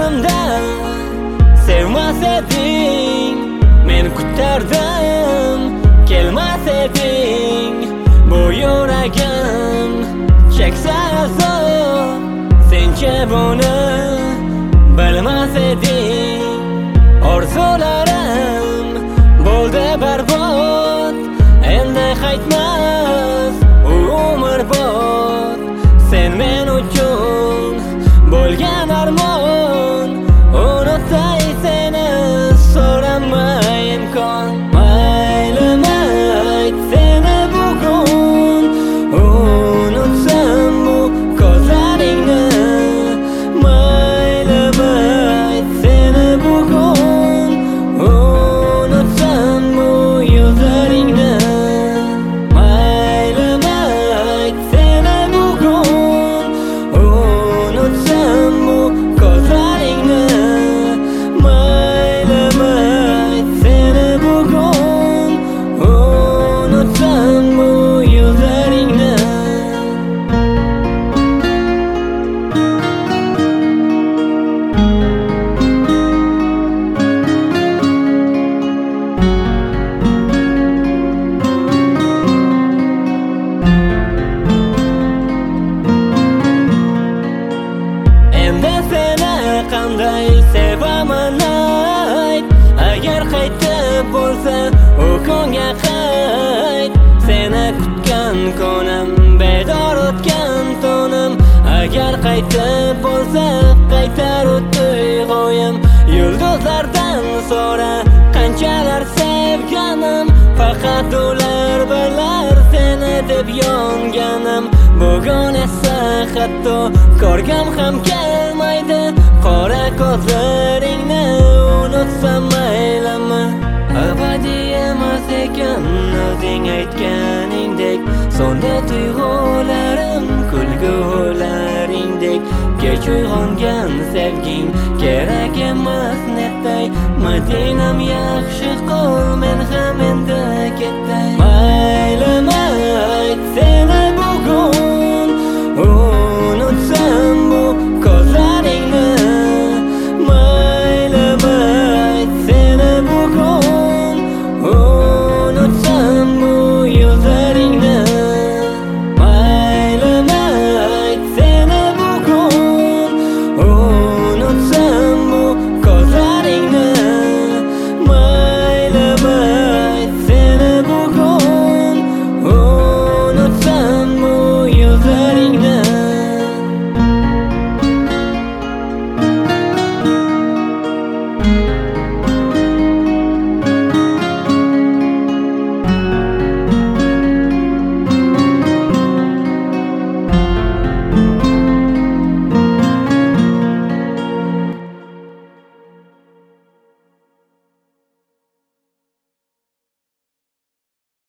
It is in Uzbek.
yonimda sevmas eding, men kutardim kelmas eding. Bu yuragim cheksa azob, sencha buni bilmas eding. Orzularim bo'ldi barbod, endi qaytmas u umrbod. Sen men uchun bo'lgan armon, unutay seni so'ramay imkon. Maylimi ayt seni bugun, unutsam bu ko'zlaringni. Maylimi ayt seni bugun, unutsam bu yuzlaringni. Maylimi ayt seni bugun, unutsam bu ko'zlaringni. Maylimi ayt seni bugun, unutsam bu yuzlaringni. Endi seni qanday sevaman ayt, agar qaytib bo'lsa u kunga qayt. Seni kutgan kunim, bedor o'tgan tunim, agar qaytib bo'lsa qaytar u tuyg'uyim. Yulduzlardan so'ra qanchalar sevganim, faqat ular bilar seni deb yonganim. Bugun esa hatto ko'rgim ham kelmaydi qora ko'zlaringni. Unutsam maylimi? Abadiy emas ekan o'zing aytganingdek, sonda tuyg'ularim kulgularingdek. Kech uyg'ongan sevging kerak emas netay, Madinam yaxshi qol